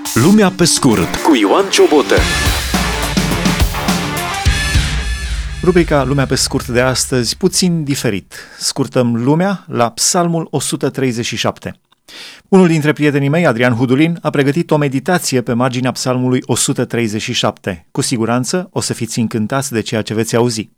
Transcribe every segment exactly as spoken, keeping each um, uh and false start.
Lumea pe scurt cu Ioan Ciobotă. Rubrica Lumea pe scurt de astăzi, puțin diferit. Scurtăm lumea la Psalmul o sută treizeci și șapte. Unul dintre prietenii mei, Adrian Hudulin, a pregătit o meditație pe marginea Psalmului o sută treizeci și șapte. Cu siguranță o să fiți încântați de ceea ce veți auzi.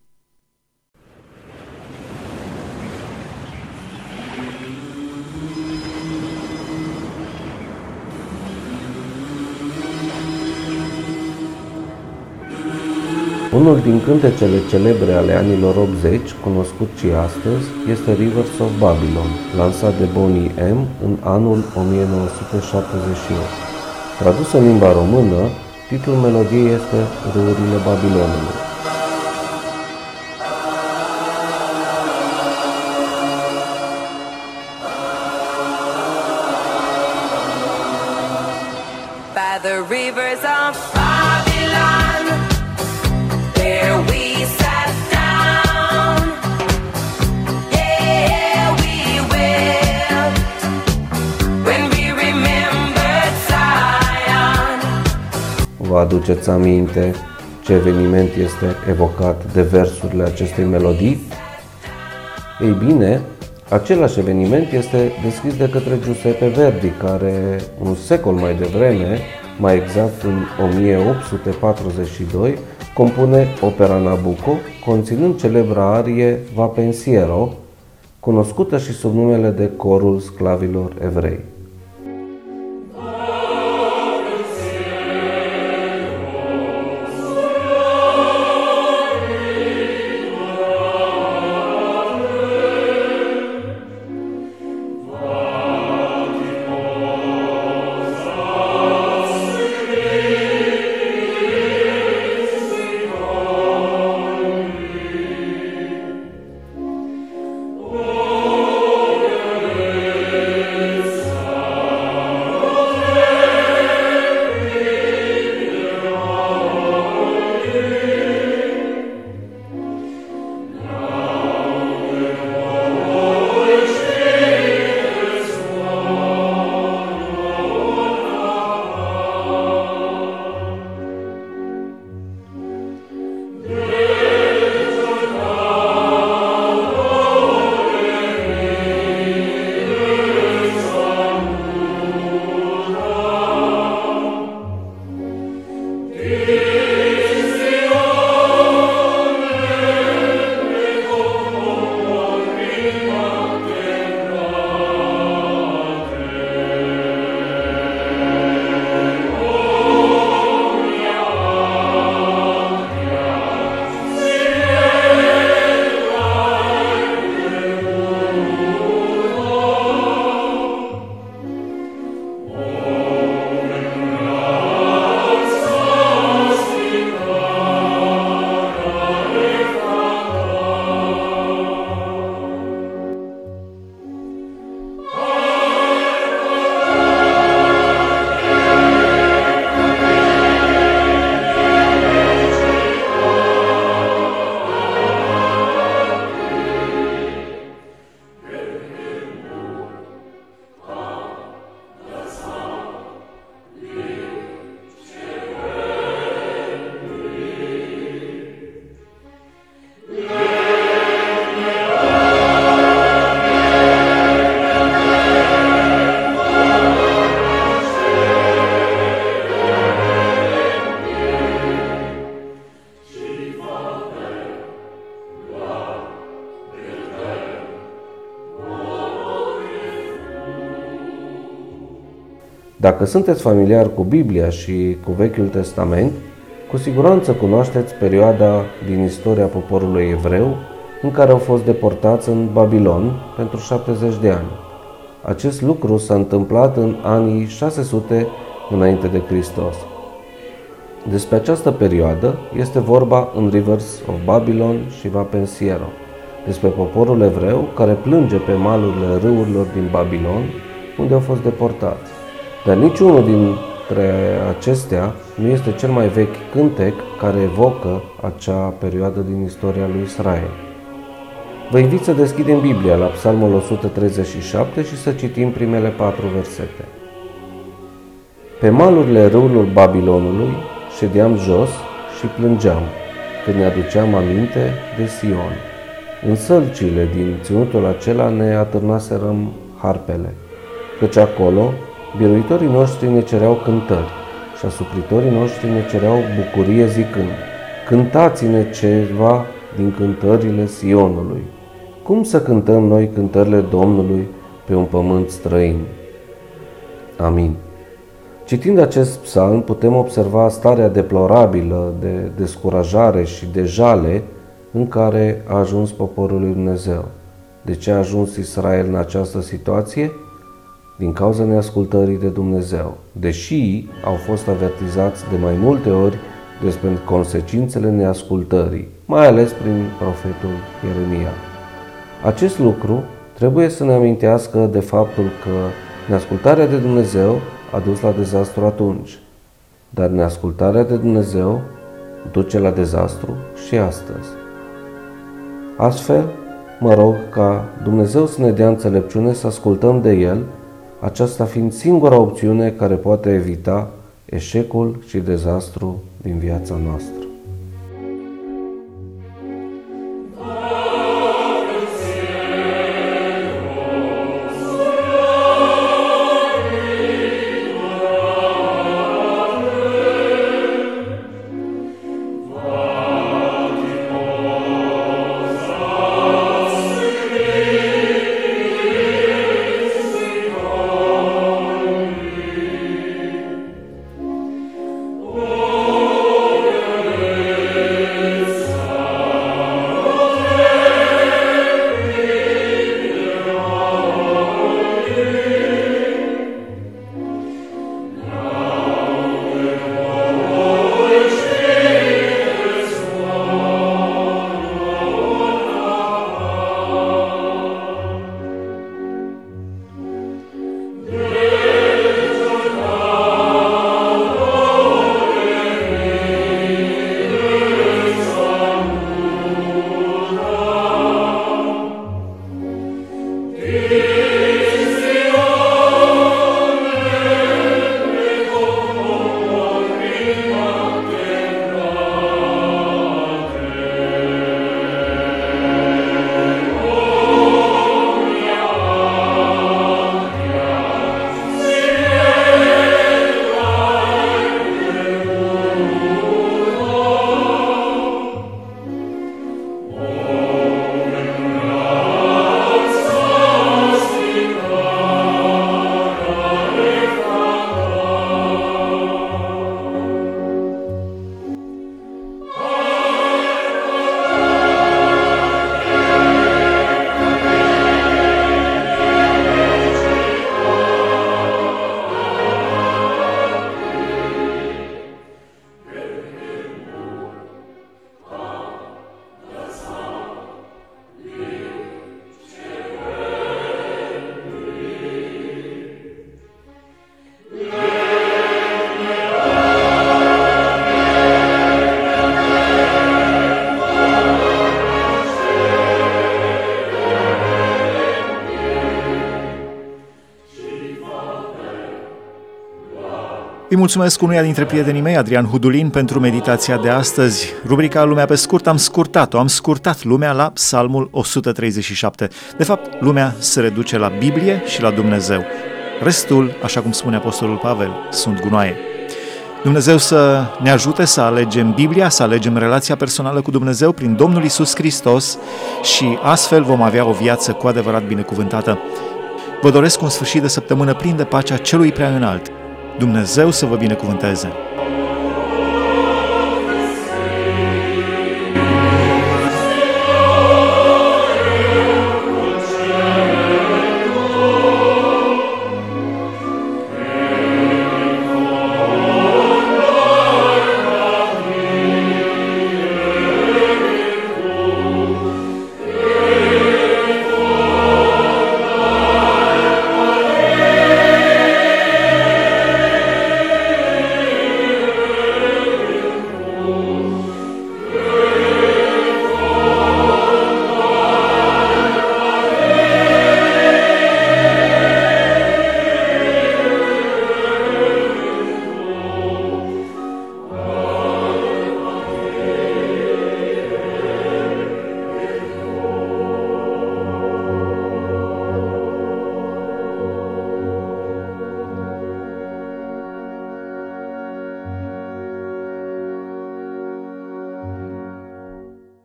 Unul din cântecele celebre ale anilor optzeci, cunoscut și astăzi, este Rivers of Babylon, lansat de Boney M. în anul o mie nouă sute șaptezeci și opt. Tradus în limba română, titlul melodiei este Râurile Babilonului. By the rivers of Babylon, there we sat down. Yeah, we will, when we remembered Zion. Vă aduceți aminte ce eveniment este evocat de versurile acestei melodii? Ei bine, același eveniment este descris de către Giuseppe Verdi, care un secol mai devreme, mai exact în o mie opt sute patruzeci și doi, compune opera Nabucco, conținând celebra arie Va Pensiero, cunoscută și sub numele de Corul Sclavilor Evrei. Dacă sunteți familiar cu Biblia și cu Vechiul Testament, cu siguranță cunoașteți perioada din istoria poporului evreu în care au fost deportați în Babilon pentru șaptezeci de ani. Acest lucru s-a întâmplat în anii șase sute înainte de Hristos. Despre această perioadă este vorba în Rivers of Babylon și Va Pensiero, despre poporul evreu care plânge pe malurile râurilor din Babilon, unde au fost deportați. Dar niciunul dintre acestea nu este cel mai vechi cântec care evocă acea perioadă din istoria lui Israel. Vă invit să deschidem Biblia la Psalmul o sută treizeci și șapte și să citim primele patru versete. Pe malurile râului Babilonului ședeam jos și plângeam când ne aduceam aminte de Sion. În sălcile din ținutul acela ne atârnaserăm harpele, căci acolo biruitorii noștri ne cereau cântări și asupritorii noștri ne cereau bucurie zicând: cântați-ne ceva din cântările Sionului. Cum să cântăm noi cântările Domnului pe un pământ străin? Amin. Citind acest psalm, putem observa starea deplorabilă de descurajare și de jale în care a ajuns poporul lui Dumnezeu. De ce a ajuns Israel în această situație? Din cauza neascultării de Dumnezeu, deși au fost avertizați de mai multe ori despre consecințele neascultării, mai ales prin profetul Ieremia. Acest lucru trebuie să ne amintească de faptul că neascultarea de Dumnezeu a dus la dezastru atunci, dar neascultarea de Dumnezeu duce la dezastru și astăzi. Astfel, mă rog ca Dumnezeu să ne dea înțelepciune să ascultăm de El, aceasta fiind singura opțiune care poate evita eșecul și dezastru din viața noastră. Îi mulțumesc unuia dintre prietenii mei, Adrian Hudulin, pentru meditația de astăzi. Rubrica Lumea pe scurt am scurtat-o, am scurtat lumea la Psalmul o sută treizeci și șapte. De fapt, lumea se reduce la Biblie și la Dumnezeu. Restul, așa cum spune Apostolul Pavel, sunt gunoaie. Dumnezeu să ne ajute să alegem Biblia, să alegem relația personală cu Dumnezeu prin Domnul Iisus Hristos și astfel vom avea o viață cu adevărat binecuvântată. Vă doresc un sfârșit de săptămână plin de pacea celui prea înalt. Dumnezeu să vă binecuvânteze!